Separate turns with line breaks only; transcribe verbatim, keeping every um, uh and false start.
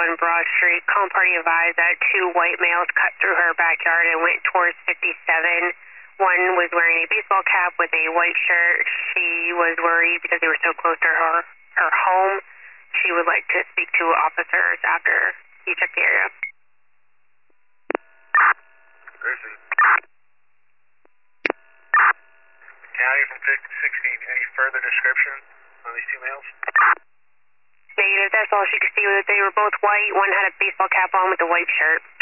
fifty-one Broad Street. Calm party advised that two white males cut through her backyard and went towards fifty-seven. One was wearing a baseball cap with a white shirt. She was worried because they were so close to her, her home. She would like to speak to officers after you check the area.
Griffin. County from fifty sixteen. Any further description on these two males?
Negative. That's all she could see was that they were both white. One had a baseball cap on with a white shirt.